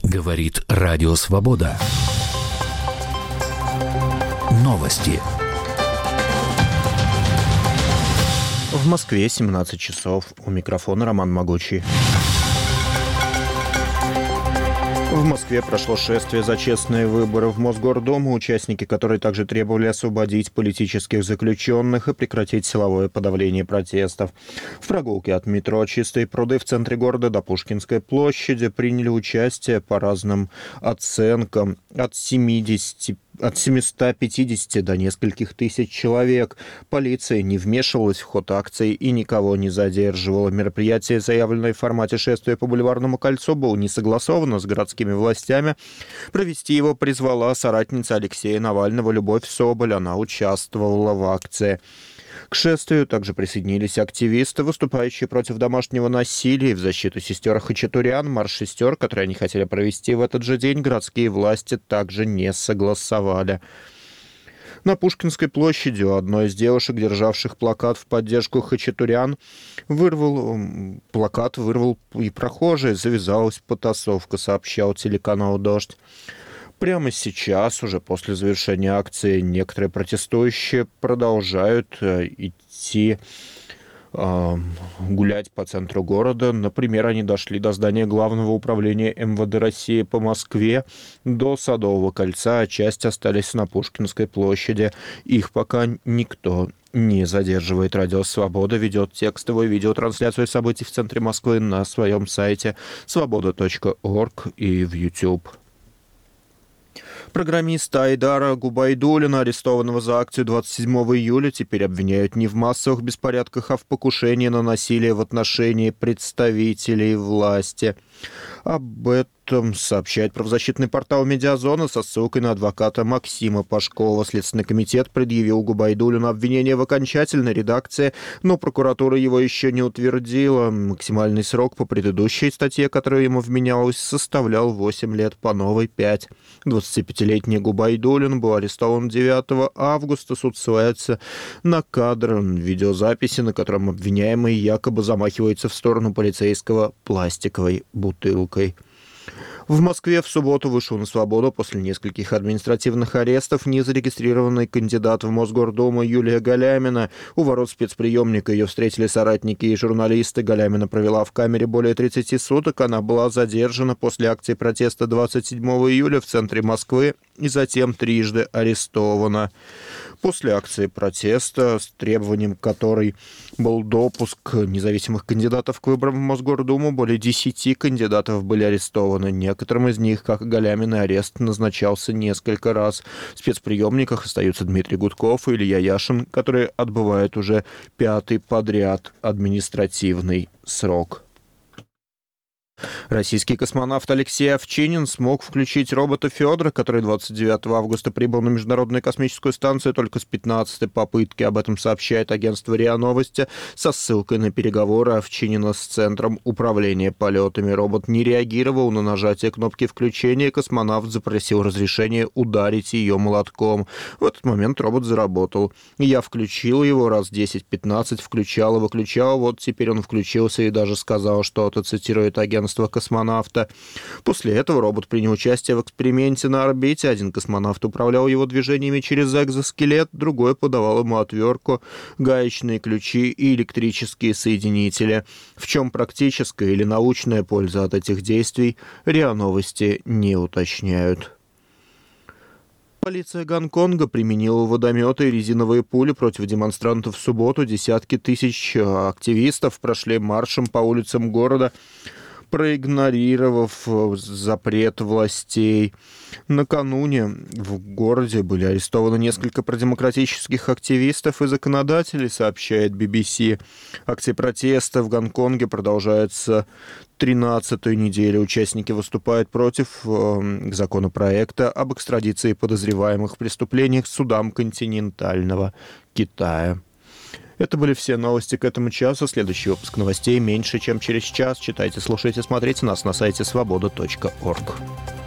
Говорит Радио Свобода. Новости. В Москве 17 часов. У микрофона Роман Могучий. В Москве прошло шествие за честные выборы в Мосгордуму, участники которой также требовали освободить политических заключенных и прекратить силовое подавление протестов. В прогулке от метро «Чистые пруды» в центре города до Пушкинской площади приняли участие по разным оценкам от 750 до нескольких тысяч человек. Полиция не вмешивалась в ход акции и никого не задерживала. Мероприятие, заявленное в формате шествия по Бульварному кольцу, было не согласовано с городскими властями. Провести его призвала соратница Алексея Навального Любовь Соболь. Она участвовала в акции. К шествию также присоединились активисты, выступающие против домашнего насилия и в защиту сестер Хачатурян. Марш сестер, который они хотели провести в этот же день, городские власти также не согласовали. На Пушкинской площади у одной из девушек, державших плакат в поддержку Хачатурян, плакат вырвал и прохожий. Завязалась потасовка, сообщал телеканал «Дождь». Прямо сейчас, уже после завершения акции, некоторые протестующие продолжают идти гулять по центру города. Например, они дошли до здания Главного управления МВД России по Москве, до Садового кольца, а часть остались на Пушкинской площади. Их пока никто не задерживает. Радио Свобода ведет текстовую видеотрансляцию событий в центре Москвы на своем сайте svoboda.org и в YouTube. Программиста Айдара Губайдуллина, арестованного за акцию 27 июля, теперь обвиняют не в массовых беспорядках, а в покушении на насилие в отношении представителей власти. Об этом сообщает правозащитный портал «Медиазона» со ссылкой на адвоката Максима Пашкова. Следственный комитет предъявил Губайдуллину обвинение в окончательной редакции, но прокуратура его еще не утвердила. Максимальный срок по предыдущей статье, которая ему вменялась, составлял 8 лет, по новой 5. 25-летний Губайдуллин был арестован 9 августа. Суд ссылается на кадр видеозаписи, на котором обвиняемый якобы замахивается в сторону полицейского пластиковой бутылкой. В Москве в субботу вышел на свободу после нескольких административных арестов незарегистрированный кандидат в Мосгордуму Юлия Галямина. У ворот спецприемника ее встретили соратники и журналисты. Галямина провела в камере более 30 суток. Она была задержана после акции протеста 27 июля в центре Москвы и затем трижды арестована. После акции протеста, с требованием которой был допуск независимых кандидатов к выборам в Мосгордуму, более 10 кандидатов были арестованы. Некоторым из них, как и Галямина, арест назначался несколько раз. В спецприемниках остаются Дмитрий Гудков и Илья Яшин, которые отбывают уже 5-й подряд административный срок. Российский космонавт Алексей Овчинин смог включить робота Федора, который 29 августа прибыл на Международную космическую станцию только с 15-й попытки. Об этом сообщает агентство РИА Новости со ссылкой на переговоры Овчинина с Центром управления полетами. Робот не реагировал на нажатие кнопки включения. Космонавт запросил разрешение ударить ее молотком. В этот момент робот заработал. Я включил его раз 10-15, включал и выключал. Вот теперь он включился и даже сказал что-то, цитирует агентство космонавта. После этого робот принял участие в эксперименте на орбите. Один космонавт управлял его движениями через экзоскелет, другой подавал ему отвертку, гаечные ключи и электрические соединители. В чем практическая или научная польза от этих действий, РИА Новости не уточняют. Полиция Гонконга применила водометы и резиновые пули против демонстрантов в субботу. Десятки тысяч активистов прошли маршем по улицам города, проигнорировав запрет властей. Накануне в городе были арестованы несколько продемократических активистов и законодателей, сообщает BBC. Акции протеста в Гонконге продолжаются 13-ю неделю. Участники выступают против законопроекта об экстрадиции подозреваемых в преступлениях судам континентального Китая. Это были все новости к этому часу. Следующий выпуск новостей меньше, чем через час. Читайте, слушайте, смотрите нас на сайте svoboda.org.